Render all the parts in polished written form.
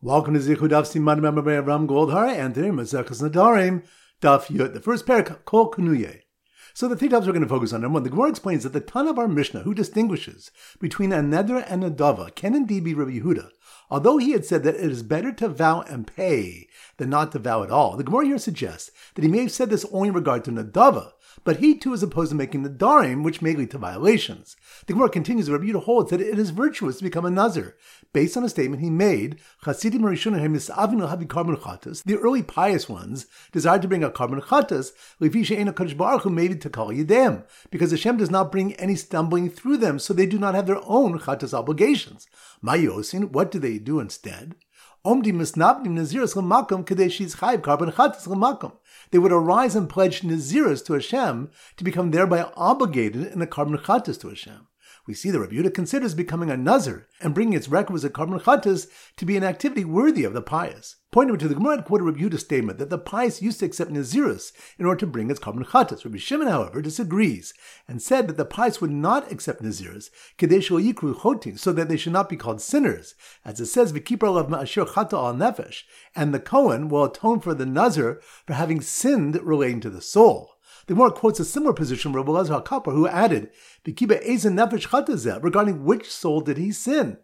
Welcome to Zichud Daf Siman Member Ram Goldhar and today Maseches Nedarim Daf Yud, the first parak Kol Kunuye. So the three topics we're going to focus on. Number one, the Gemara explains that the Tana of our Mishnah, who distinguishes between a neder and a dava, can indeed be Rabbi Yehuda. Although he had said that it is better to vow and pay than not to vow at all, the Gemara here suggests that he may have said this only in regard to Nadava, but he too is opposed to making Nedarim, which may lead to violations. The Gemara continues, Rabbi Yehuda holds that it is virtuous to become a Nazir, based on a statement he made, Chasidim Rishonim misavinu havi carbon chatas, the early pious ones desired to bring a carbon chatas, lefi she'ena kadosh baruch hu made to kol yedem, because Hashem does not bring any stumbling through them, so they do not have their own chatas obligations. Mayosin, what do they do instead? Omdi misnabdim naziras l'makom kadei she's chayiv carbon chatas l'makom. They would arise and pledge naziras to Hashem to become thereby obligated in a carbon chatas to Hashem. We see that Rabbi Yehuda considers becoming a nazir and bringing its requisite carbon chatas to be an activity worthy of the pious. Pointing to the Gemara had quoted Rabbi Yehuda's statement that the pious used to accept naziris in order to bring its carbon chatas. Rabbi Shimon, however, disagrees and said that the pious would not accept naziris kedei shelo yikru chotin, so that they should not be called sinners, as it says v'kipar alav ma'asher chata al nefesh, and the Kohen will atone for the nazir for having sinned relating to the soul. The Gemara quotes a similar position from Rabbi Elazar HaKapar, who added, "V'kiba ezen nefesh chatazeh," regarding which soul did he sin?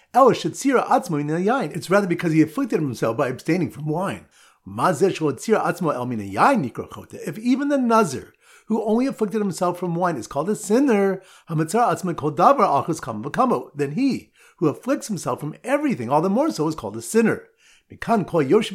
It's rather because he afflicted himself by abstaining from wine. If even the nazir, who only afflicted himself from wine, is called a sinner, then he, who afflicts himself from everything, all the more so, is called a sinner. From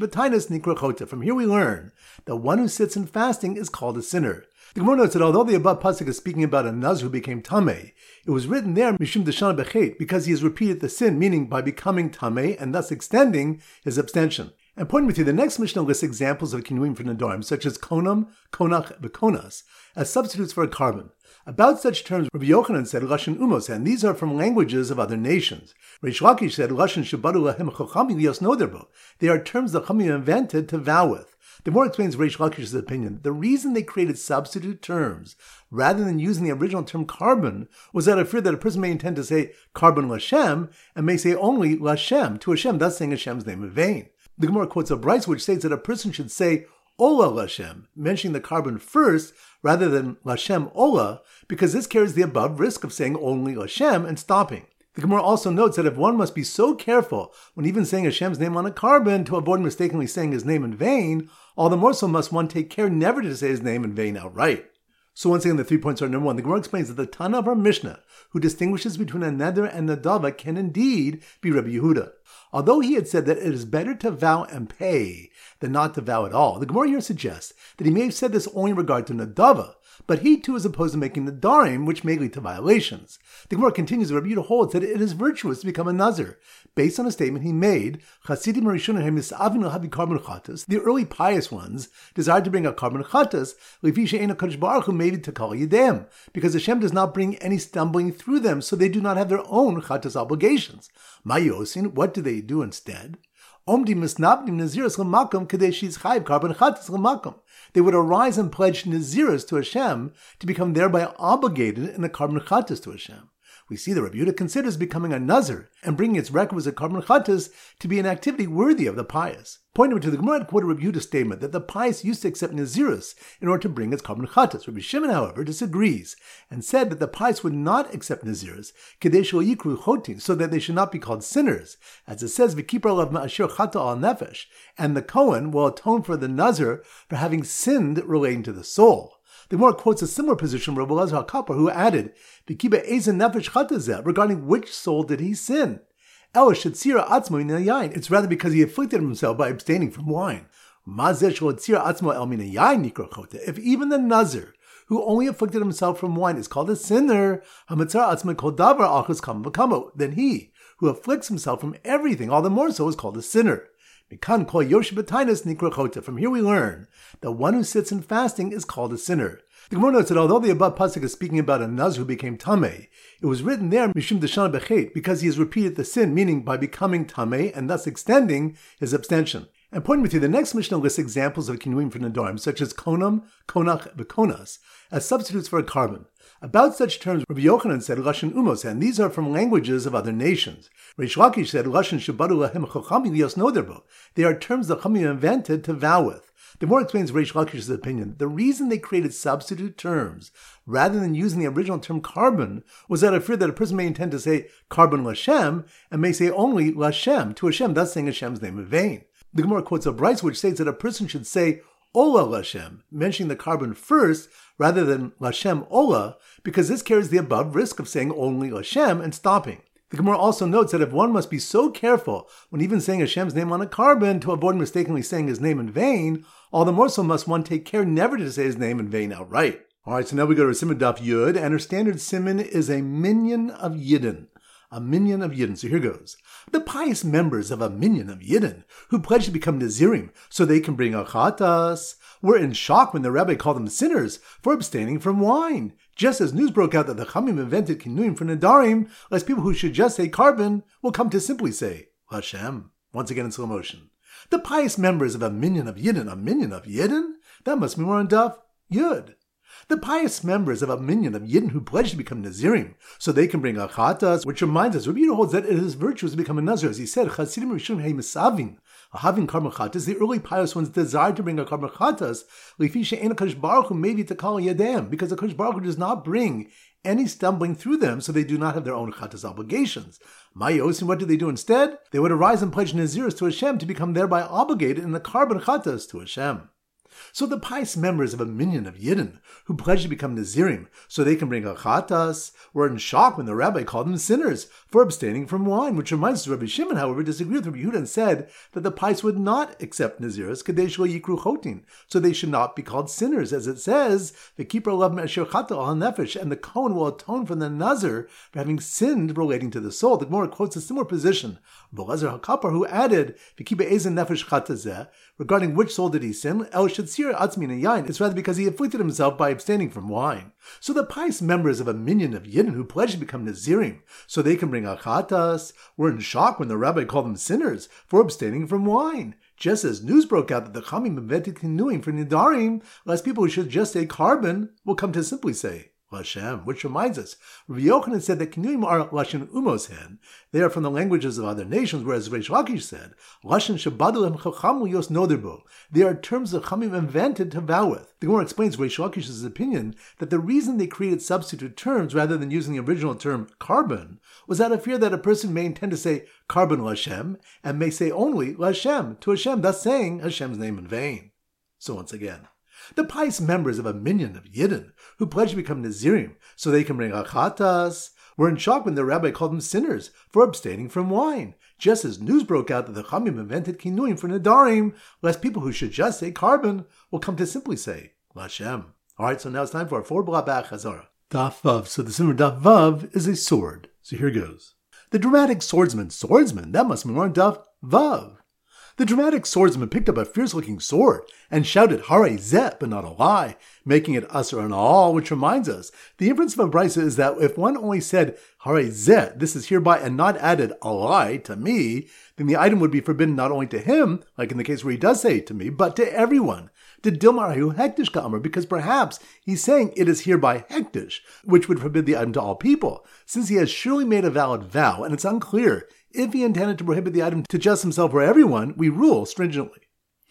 here we learn that one who sits in fasting is called a sinner. The Gemara notes that although the above pasuk is speaking about a nazir who became tamei, it was written there mishum deshana bechet, because he has repeated the sin, meaning by becoming tamei and thus extending his abstention. And pointing with you, the next Mishnah lists examples of kinuim for nedarim, such as konam, konach, bekonas, as substitutes for a carbon. About such terms, Rabbi Yochanan said Lashon Umos, and these are from languages of other nations. Reish Lakish said Lashon Shabadu Lahem Chachamim Lios Noderbo. They are terms the Chachamim invented to vow with. The more explains Reish Lakish's opinion. The reason they created substitute terms rather than using the original term carbon was out of fear that a person may intend to say carbon Lashem and may say only Lashem to Hashem, thus saying Hashem's name in vain. The Gemara quotes a brayso which states that a person should say Ola Lashem, mentioning the carbon first rather than Lashem Ola, because this carries the above risk of saying only Lashem and stopping. The Gemara also notes that if one must be so careful when even saying Hashem's name on a carbon to avoid mistakenly saying his name in vain, all the more so must one take care never to say his name in vain outright. So once again, the 3 points are: number one, the Gemara explains that the Tana of our Mishnah, who distinguishes between a neder and nadava, can indeed be Rabbi Yehuda. Although he had said that it is better to vow and pay than not to vow at all, the Gemara here suggests that he may have said this only in regard to nadava, but he too is opposed to making nedarim, which may lead to violations. The Gemara continues, Rabbi Yehuda holds that it is virtuous to become a nazir, based on a statement he made, Chasidim Rishonim misavinu havi carbon chatas, the early pious ones desired to bring a carbon chatas, lefi she'ena kadosh baruch hu made to kol yedem, because Hashem does not bring any stumbling through them, so they do not have their own chatas obligations. Mayosin, what do they do instead? Omdi misnabdim naziras l'makom kadei she's chayiv carbon chatas l'makom. They would arise and pledge naziras to Hashem to become thereby obligated in a carbon chatas to Hashem. We see that Rabbi Yehuda considers becoming a nazir and bringing its requisite carbon chatas to be an activity worthy of the pious. Pointing to the Gemara had quoted Rabbi Yehuda's statement that the pious used to accept naziris in order to bring its carbon chatas. Rabbi Shimon, however, disagrees and said that the pious would not accept naziris kedei shelo yikru chotin, so that they should not be called sinners, as it says v'kipar alav ma'asher chata al nefesh, and the Kohen will atone for the nazir for having sinned relating to the soul. The Gemara quotes a similar position from Rabbi Elazar HaKapar, who added, "V'kiba ezen nefesh chatazeh," regarding which soul did he sin? It's rather because he afflicted himself by abstaining from wine. If even the nazir, who only afflicted himself from wine, is called a sinner, then he, who afflicts himself from everything, all the more so, is called a sinner. From here we learn that one who sits in fasting is called a sinner. The Gemara notes that although the above pasuk is speaking about a nazir who became tamei, it was written there mishum deshana bechet, because he has repeated the sin, meaning by becoming tamei and thus extending his abstention. And pointing with you, the next Mishnah lists examples of kinuim for nedarim, such as konam, konach, bekonas, as substitutes for a carbon. About such terms, Rabbi Yochanan said Lashon Umos, and these are from languages of other nations. Reish Lakish said Lashon Shabadu Lahem Chachamim Lios Noderbo. They are terms the Chachamim invented to vow with. The more explains Reish Lakish's opinion. The reason they created substitute terms rather than using the original term carbon was out of fear that a person may intend to say carbon Lashem and may say only Lashem to Hashem, thus saying Hashem's name in vain. The Gemara quotes a brayso which states that a person should say Ola Lashem, mentioning the carbon first rather than Lashem Ola, because this carries the above risk of saying only Lashem and stopping. The Gemara also notes that if one must be so careful when even saying Hashem's name on a carbon to avoid mistakenly saying his name in vain, all the more so must one take care never to say his name in vain outright. Alright, so now we go to Siman Daf Yud, and our standard Siman is a minyan of Yidden. A minyan of Yidden. So here goes. The pious members of a minyan of Yidden, who pledged to become Nazirim so they can bring achatas, were in shock when the rabbi called them sinners for abstaining from wine. Just as news broke out that the Chachamim invented Kinuim for Nadarim, lest people who should just say carbon will come to simply say Hashem. Once again in slow motion. The pious members of a minyan of Yidden? That must be more on Daf Yud. The pious members of a minyan of Yidden who pledged to become Nazirim, so they can bring achatas, which reminds us, Rabbi Yehuda holds that it is virtuous to become a Nazir. As he said, Chasidim Rishon Hei Misavin, having carbon chatas, the early pious ones desired to bring a carbon chatas, Lifi she'en HaKadosh Baruch Hu maybe to call Yadam, because the Kadosh Baruch Hu does not bring any stumbling through them, so they do not have their own chatas obligations. Mayos, and what do they do instead? They would arise and pledge Naziris to Hashem to become thereby obligated in the carbon chatas to Hashem. So the pious members of a minyan of Yidden, who pledged to become Nazirim so they can bring achatas, were in shock when the rabbi called them sinners for abstaining from wine, which reminds us Rabbi Shimon, however, disagreed with Rabbi Yehuda and said that the pious would not accept Naziris, kadesh lo yikru chotin, so they should not be called sinners, as it says, the keeper love me'asher chata al nefesh, and the Kohen will atone for the Nazir for having sinned relating to the soul. The Gemara quotes a similar position, Bolezer HaKapar, who added, v'kiba ezen nefesh chata zeh, regarding which soul did he sin? El shatzir atzmin and yain. It's rather because he afflicted himself by abstaining from wine. So the pious members of a minyan of Yidden who pledged to become Nazirim so they can bring achatas were in shock when the rabbi called them sinners for abstaining from wine. Just as news broke out that the Chachamim invented Kinuim for Nidarim, lest people who should just say carbon will come to simply say Hashem, which reminds us, Rabbi Yochanan said that Kinuim are Lashon Umos hen. They are from the languages of other nations, whereas Reish Lakish said, Lashon Shabadu Lahem Chacham Lios Noderbo. They are terms the Chachamim invented to vow with. The Gemara explains Reish Lakish's opinion that the reason they created substitute terms rather than using the original term carbon was out of fear that a person may intend to say carbon Lashem and may say only Lashem to Hashem, thus saying Hashem's name in vain. So once again, the pious members of a minyan of Yidden, who pledged to become Nazirim so they can bring achatas, were in shock when the rabbi called them sinners for abstaining from wine. Just as news broke out that the Chachamim invented Kinuim for Nadarim, lest people who should just say carbon will come to simply say Lashem. Alright, so now it's time for our 4 Blabach Hazara. Daf Vav. So the Simmer Daf Vav is a sword. So here goes. The dramatic swordsman, that must be more on Daf Vav. The dramatic swordsman picked up a fierce-looking sword and shouted, Hare Zeh, but not a lie, making it Asur and all, which reminds us, the inference of a brisa is that if one only said, Hare Zeh, this is hereby, and not added a lie to me, then the item would be forbidden not only to him, like in the case where he does say to me, but to everyone. To Dilmarahu Hektish Ka'amr, because perhaps he's saying it is hereby Hektish, which would forbid the item to all people, since he has surely made a valid vow, and it's unclear if he intended to prohibit the item to just himself or everyone, we rule stringently.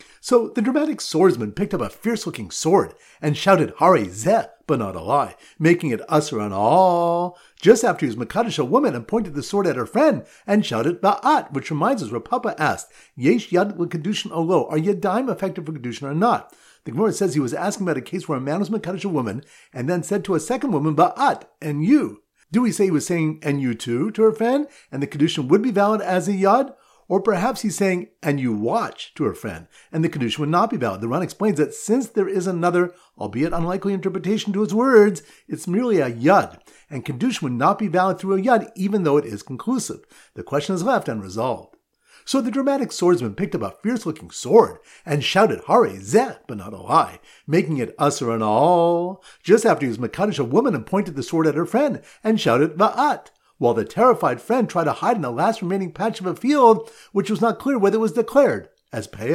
So the dramatic swordsman picked up a fierce-looking sword and shouted, Hare Zeh, but not a lie, making it Asur on all. Just after he was Mekadosh a woman and pointed the sword at her friend and shouted, Ba'at, which reminds us, Rapapa asked, Yesh Yad L'Kedushin Olo, are Yadayim effective for Kedushin or not? The Gemara says he was asking about a case where a man was Mekadosh a woman and then said to a second woman, Ba'at, and you. Do we say he was saying, and you too, to her friend, and the Kedushin would be valid as a Yad? Or perhaps he's saying, and you watch, to her friend, and the Kedushin would not be valid. The Ran explains that since there is another, albeit unlikely interpretation to his words, it's merely a Yad, and Kedushin would not be valid through a Yad, even though it is conclusive. The question is left unresolved. So the dramatic swordsman picked up a fierce-looking sword and shouted, Hare Zeh, but not a lie, making it Asur and all. Just after he was Mekadosh a woman and pointed the sword at her friend and shouted, Va'at, while the terrified friend tried to hide in the last remaining patch of a field, which was not clear whether it was declared as Peah.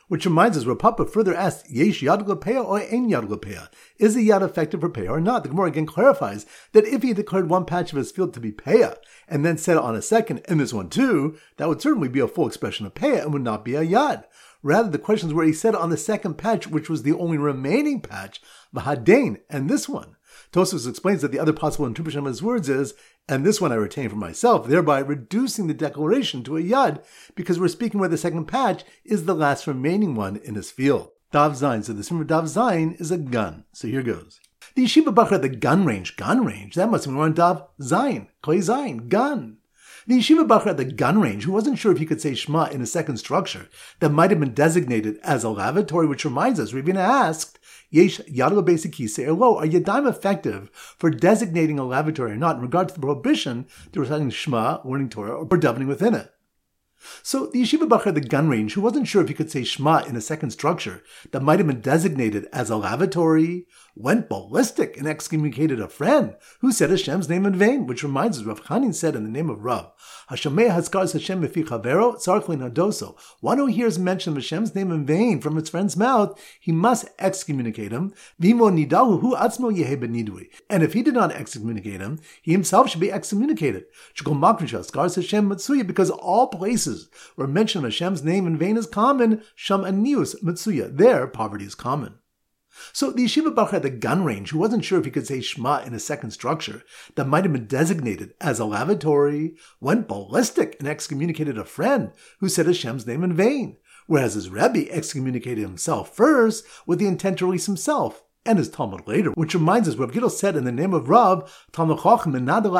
Which reminds us, Rav Papa further asks, Yesh yad l'peah or ein yad l'peah? Is the yad effective for peah or not? The Gemara again clarifies that if he had declared one patch of his field to be peah, and then said it on a second, and this one too, that would certainly be a full expression of peah and would not be a yad. Rather, the question is where he said it on the second patch, which was the only remaining patch, v'hadein, and this one. Tosfos explains that the other possible interpretation of his words is, and this one I retain for myself, thereby reducing the declaration to a yad, because we're speaking where the second patch is the last remaining one in his field. Dav Zayin, so the symbol of Dav Zayin is a gun. So here goes. The Yeshiva Bachar at the gun range, that must mean we're on Dav Zayin, Klei Zayin, gun. The Yeshiva Bachar at the gun range, who wasn't sure if he could say Shema in a second structure that might have been designated as a lavatory, which reminds us, Ravina asked, Yesh Yad Basic Kisei Elo, are Yadayim effective for designating a lavatory or not in regard to the prohibition to reciting Shema, learning Torah, or davening within it? So the Yeshiva Bachar at the gun range, who wasn't sure if he could say Shema in a second structure that might have been designated as a lavatory, went ballistic and excommunicated a friend who said Hashem's name in vain, which reminds us, Rav Chanin said in the name of Rav, Hashamei Haskars Hashem Mefi Chavero, Tzarchlin Hadoso. One who hears mention of Hashem's name in vain from his friend's mouth, he must excommunicate him. Vimo Nidahu Hu Atzmo Yehe Benidui. And if he did not excommunicate him, he himself should be excommunicated. Shukol Makrisha Haskars Hashem Matsuya, because all places where mention of Hashem's name in vain is common, Sham Anius Matsuya. There, poverty is common. So the Yeshiva Bachar at the gun range, who wasn't sure if he could say Shema in a second structure that might have been designated as a lavatory, went ballistic and excommunicated a friend who said Hashem's name in vain, whereas his Rebbe excommunicated himself first with the intent to release himself and his Talmud later, which reminds us, Rav Gidel said in the name of Rav, Talmud Chacham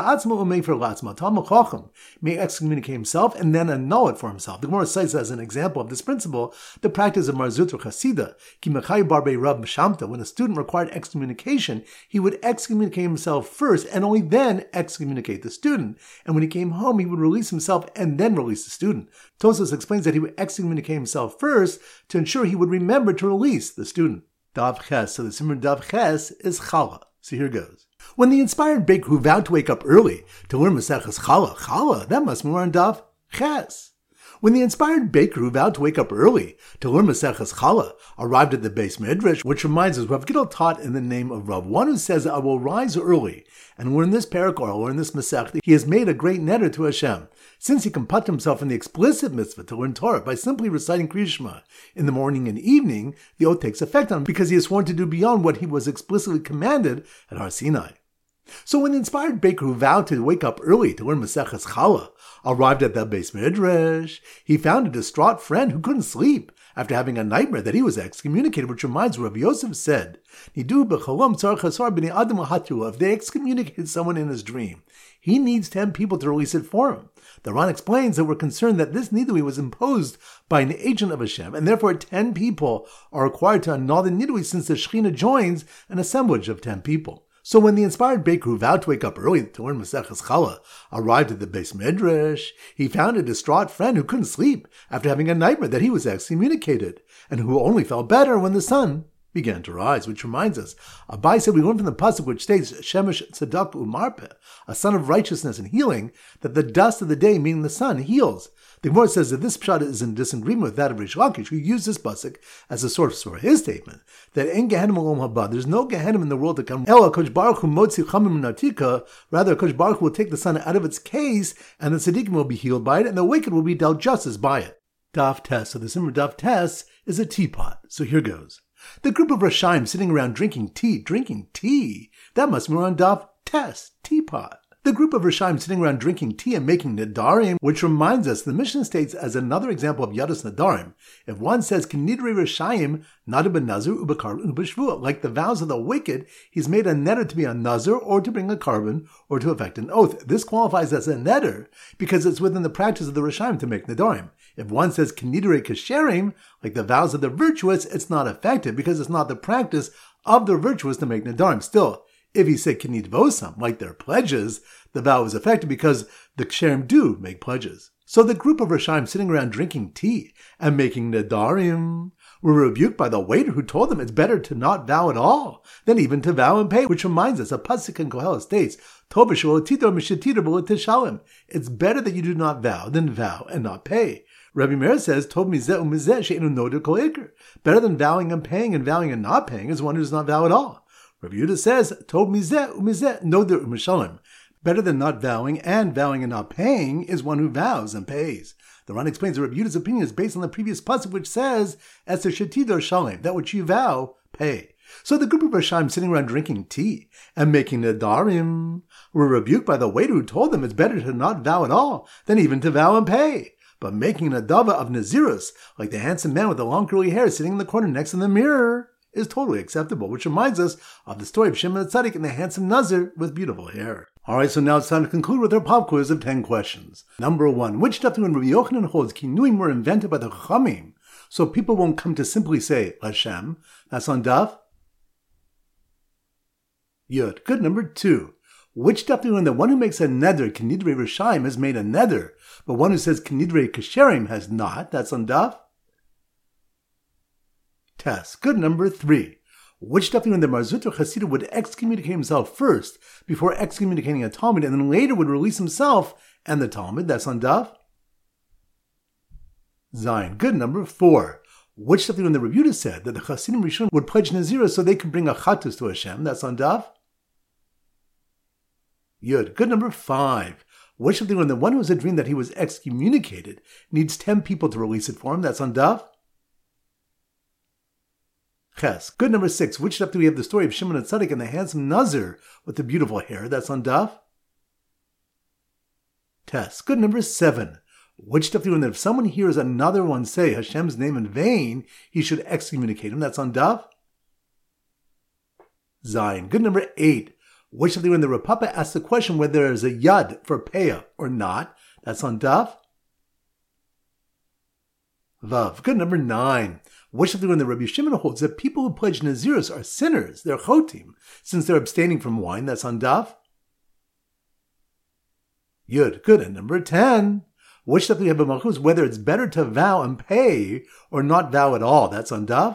may excommunicate himself and then annul it for himself. The Gemara cites as an example of this principle the practice of Mar Zutra Chasida, Ki Mechai Barbe Rav Shamta. When a student required excommunication, he would excommunicate himself first and only then excommunicate the student. And when he came home, he would release himself and then release the student. Tosfos explains that he would excommunicate himself first to ensure he would remember to release the student. Dav Ches, so the Simmer Dav Ches is Challah. So here goes. When the inspired baker who vowed to wake up early to learn Maseches Challah, that must be more on Dav Ches. When the inspired baker who vowed to wake up early to learn Maseches Challah arrived at the Beis Midrash, which reminds us, Rav Gidel taught in the name of Rav, one who says, I will rise early and learn this parak or learn this Masech, he has made a great neder to Hashem, since he can put himself in the explicit mitzvah to learn Torah by simply reciting Kriya Shema in the morning and evening. The oath takes effect on him because he is sworn to do beyond what he was explicitly commanded at Har Sinai. So when the inspired baker who vowed to wake up early to learn Maseches Challah arrived at the Beis Midrash, he found a distraught friend who couldn't sleep after having a nightmare that he was excommunicated, which reminds Rabbi Yosef said, if they excommunicated someone in his dream, he needs 10 people to release it for him. The Ran explains that we're concerned that this nidui was imposed by an agent of Hashem, and therefore 10 people are required to annul the nidui since the Shekhinah joins an assemblage of 10 people. So when the inspired baker who vowed to wake up early to learn Maseches Challah arrived at the Beis Midrash, he found a distraught friend who couldn't sleep after having a nightmare that he was excommunicated, and who only felt better when the sun began to rise, which reminds us, Abai said we learn from the pasuk which states, Shemesh Tzedakah Umarpeh, a sun of righteousness and healing, that the dust of the day, meaning the sun, heals. The Gemara says that this pshat is in disagreement with that of Rish Lakish, who used this pasuk as a source for his statement that in Gehenim Olam Haba, there's no Gehenim in the world to come. Ela Kosh Baruch Hu Motzi Chamim Natika. Rather, Kosh Baruch Hu will take the sun out of its case, and the tzaddikim will be healed by it, and the wicked will be dealt justice by it. Daf Tes. So the Simmer Daf Tes is a teapot. So here goes. The group of Rashaim sitting around drinking tea. That must be on Daf Tes, teapot. The group of Rishaim sitting around drinking tea and making Nadarim, which reminds us, the Mishnah states as another example of Yadas Nadarim, if one says, Kinidri Rishaim, Nadu ben Nazir, Ubakar, Ubashvua, like the vows of the wicked, he's made a neder to be a Nazir, or to bring a carbon, or to effect an oath. This qualifies as a neder, because it's within the practice of the Rishaim to make Nadarim. If one says, Kinidri Kasherim, like the vows of the virtuous, it's not effective, because it's not the practice of the virtuous to make Nadarim. Still, if he said Kinidvosam, like their pledges, the vow is effective because the Ksherim do make pledges. So the group of Rishaim sitting around drinking tea and making Nadarim were rebuked by the waiter who told them it's better to not vow at all than even to vow and pay, which reminds us, a pasuk in Kohelet states, it's better that you do not vow than vow and not pay. Rabbi Meir says, Tov mizeh u'mizeh she'enu noder kol iker. Better than vowing and paying and not paying is one who does not vow at all. Rabbi Yehuda says, Tov mizeh u'mizeh noder u'mishalim. Better than not vowing and not paying is one who vows and pays. The Ran explains that Rabbi Yehuda's opinion is based on the previous pasuk which says, Eser shetidor shalem, that which you vow, pay. So the group of Rashaim sitting around drinking tea and making nedarim were rebuked by the waiter who told them it's better to not vow at all than even to vow and pay. But making a dava of Nazirus, like the handsome man with the long curly hair sitting in the corner next to the mirror, is totally acceptable, which reminds us of the story of Shimon HaTzadik and the handsome Nazir with beautiful hair. Alright, so now it's time to conclude with our pop quiz of 10 questions. Number 1. Which daf when Rabbi Yochanan holds kinuim were invented by the Chachamim, so people won't come to simply say Hashem? That's on daf Yud. Good. Number 2. Which daf when the one who makes a neder, Kinidrei Rishayim, has made a neder, but one who says Kinidrei Kasherim has not? That's on daf Tes. Good. Number 3. Which daf when the Marzut or Hasidah would excommunicate himself first before excommunicating a Talmud and then later would release himself and the Talmud? That's on daf Zayin. Good. Number 4. Which daf when the Rebbe Yehuda said that the Hasidim Rishon would pledge Nazirah so they could bring a chatus to Hashem? That's on daf Yud. Good. Number 5. Which daf when the one who has a dream that he was excommunicated needs 10 people to release it for him? That's on daf Ches. Good. Number 6. Which daf do we have the story of Shimon HaTzadik and the handsome Nazir with the beautiful hair? That's on daf Tes. Good. Number 7. Which daf do we have that if someone hears another one say Hashem's name in vain, he should excommunicate him? That's on daf Zayin. Good. Number 8. Which daf do we have when the Rav Papa asks the question whether there is a yad for peah or not? That's on daf Vav. Good. Number 9. Which daf do we have when the Rabbi Shimon holds that people who pledge Nazirus are sinners, they're chotim, since they're abstaining from wine? That's on daf Yud. Good. And number 10. Which daf do we have in Malchus whether it's better to vow and pay or not vow at all? That's on daf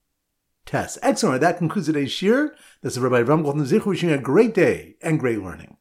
Tes. Excellent. That concludes today's shir. This is Rabbi Ram Golden Zich wishing you a great day and great learning.